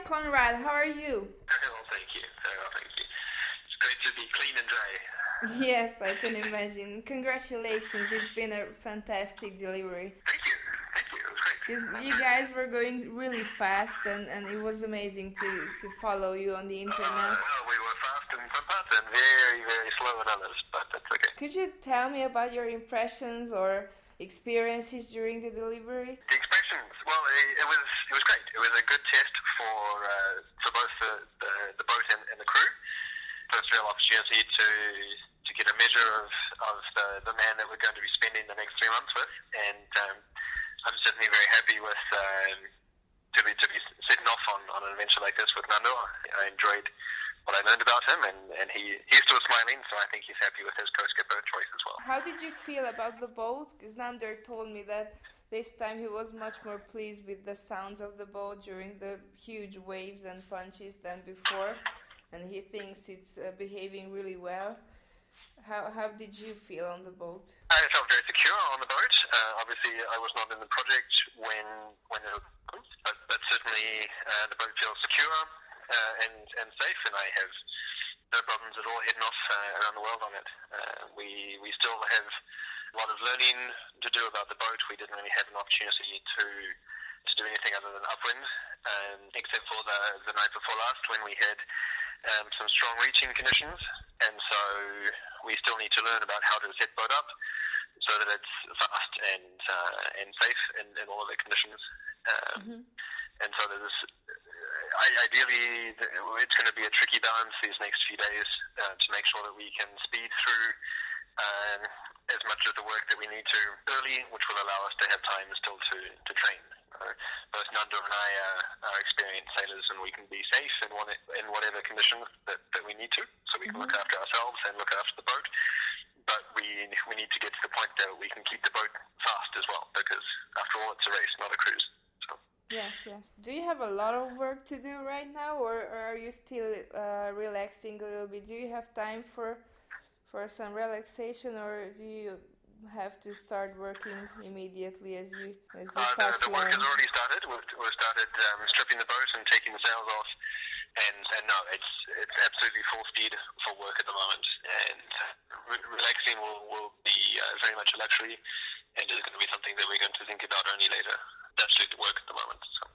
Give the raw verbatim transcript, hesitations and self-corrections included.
Conrad. How are you? Very well, thank you. Very well, thank you. It's great to be clean and dry. Yes, I can imagine. Congratulations. It's been a fantastic delivery. Thank you. Thank you. It was great. Because you guys were going really fast, and, and it was amazing to, to follow you on the internet. Uh, well, we were fast in some parts and very, very slow in others, but that's okay. Could you tell me about your impressions or experiences during the delivery? The expressions, well, it, it was it was great. It was a good test for uh, for both the, the, the boat and, and the crew. First real opportunity to to get a measure of, of the, the man that we're going to be spending the next three months with, and um, I'm certainly very happy with um, to be to be setting off on, on an adventure like this with Nando. I enjoyed what I learned about him, and, and he, he's still smiling, so I think he's happy with his co-skipper choice as well. How did you feel about the boat? Because Nando told me that this time he was much more pleased with the sounds of the boat during the huge waves and punches than before, and he thinks it's uh, behaving really well. How how did you feel on the boat? I felt very secure on the boat. Uh, obviously, I was not in the project when when it was, but, but certainly uh, the boat feels secure uh, and and safe, and I have no problems at all heading off uh, around the world on it. Uh, we we still have a lot of learning to do about the boat. We didn't really have an opportunity to to do anything other than upwind, um, except for the the night before last when we had um, some strong reaching conditions, and so we still need to learn about how to set boat up so that it's fast and uh, and safe in, in all of the conditions. Um, mm-hmm. And so there's, uh, ideally, it's going to be a tricky balance these next few days uh, to make sure that we can speed through um, as much of the work that we need to early, which will allow us to have time still to, to train. Uh, both Nando and I are, are experienced sailors, and we can be safe in, one, in whatever conditions that, that we need to, so we can mm-hmm. look after ourselves and look after the boat. But we we need to get to the point that we can keep the boat fast as well, because after all, it's a race, not a cruise. So. Yes, yes. Do you have a lot of work to do right now, or, or are you still uh, relaxing a little bit? Do you have time for for some relaxation, or do you have to start working immediately as you as you uh, touch the, the work land? has already started. We've, we've started um, stripping the boat and taking the sails off, and, and no, it's it's absolutely full speed for work at the moment. And re- relaxing will, will be uh, very much a luxury, and is going to be something that we're going to think about only later. Absolutely work at the moment. So.